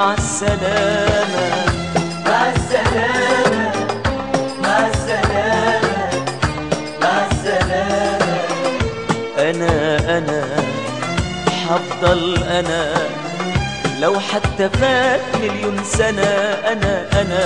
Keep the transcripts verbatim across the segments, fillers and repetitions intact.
مع السلامة مع السلامة مع السلامة مع السلامة. أنا أنا حفضل أنا لو حتى فات مليون سنة. أنا أنا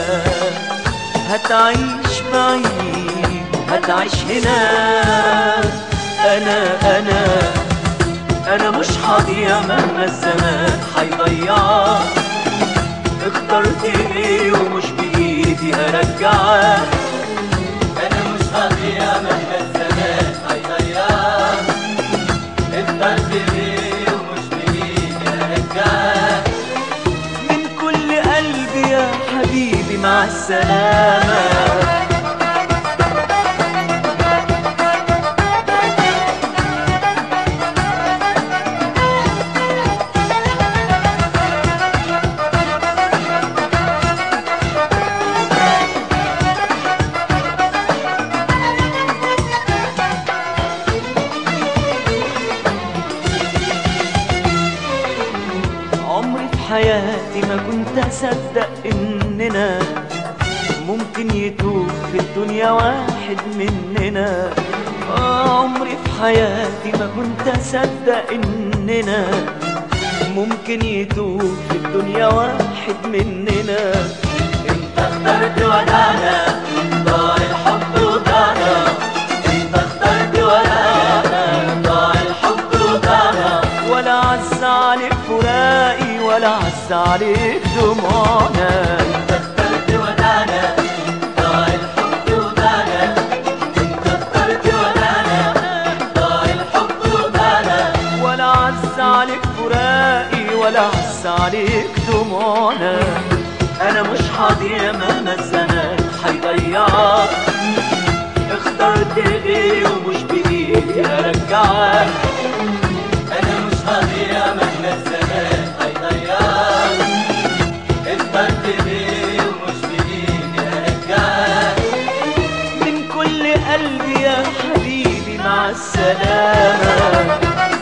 هتعيش معي هتعيش هنا. أنا أنا أنا مش هضيع مهما الزمان هيضيعك. اخترت ايه ومش بإيدي أرجعك. أنا مش هضيع مهما الزمان هيضيعك. اخترت ايه ومش بإيدي أرجعك. من كل قلبي يا حبيبي مع السلامة. عمري في حياتي ما كنت أصدق إننا ممكن يتوب في الدنيا واحد مننا. آه عمري في حياتي ما كنت أصدق إننا ممكن يتوب في الدنيا واحد مننا. انت اخترت ودانا ضاع الحب وضاعنا. انت اخترت ودانا ضاع الحب وضاعنا. ولا عز عليك فراقي ولا عز عليك دموعنا. انت اخترت ودانا ضاع الحب وضاعنا. انت اخترت ودانا ضاع الحب وضاعنا. ولا عز عليك فراقي ولا عز عليك دموعنا. أنا مش هضيع مهما الزمان هيضيعك. اخترت ايه ومش بإيدي أرجعك. أنا مش هضيع مهما الزمان هيضيعك. اخترت ايه ومش بإيدي أرجعك. من كل قلبي يا حبيبي مع السلامة.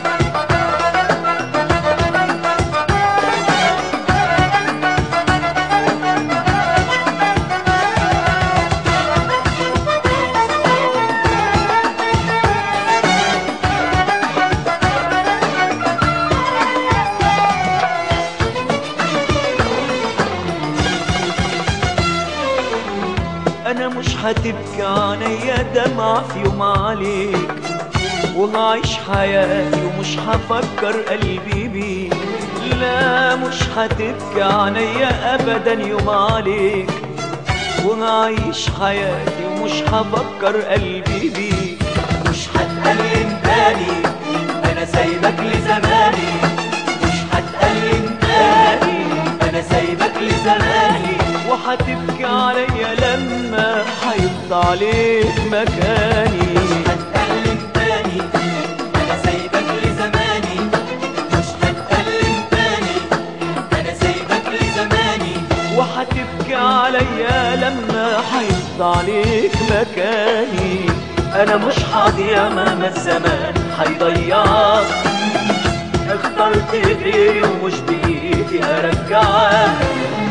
أنا مش هتبكي عينيا دمعة في يوم عليك. وهعيش حياتي ومش هفكر قلبي بيك. لا مش هتبكي عينيا أبدا يوم عليك. وهعيش حياتي ومش هفكر قلبي بيك. مش هتألم تاني أنا سايبك لزماني. مش هتألم تاني أنا سايبك لزماني. وهتبكي عليا لما هيفضى عليك مكاني. مش هتألم تاني أنا سايبك لزماني. مش هتألم تاني أنا سايبك لزماني. وهتبكي عليا لما هيفضى عليك مكاني. أنا مش هضيع مهما الزمان هيضيعك. اخترت ايه ومش بإيدي أرجعك.